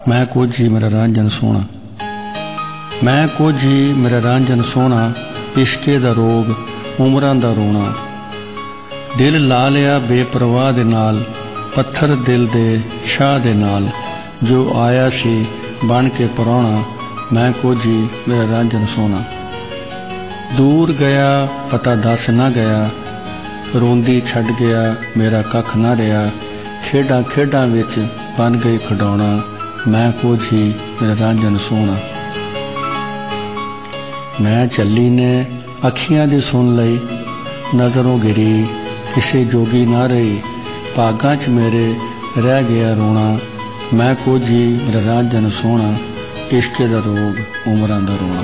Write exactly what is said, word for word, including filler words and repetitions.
मैं कोझी मेरा रांझन सोना, मैं कोझी मेरा रांझन सोना, इश्के दा रोग उमरां दा रोना। दिल ला लिया बेपरवाह दे नाल, पत्थर दिल दे शाह दे नाल। जो आया सी बन के परौना, मैं कोझी मेरा रांझन सोना। दूर गया पता दस ना गया, रोंदी छड़ गया मेरा कख ना रहा। खेडां खेडां विच बन गई खडौना, मैं कोझी मेरा रांझन सोना। मैं झल्ली ने अखियां दी सुन लई, नजरों गिरी किसे जोगी ना रही। भागां च मेरे रह गया रोना, मैं कोझी मेरा रांझन सोना। इश्के दा रोग उमरां दा रोना।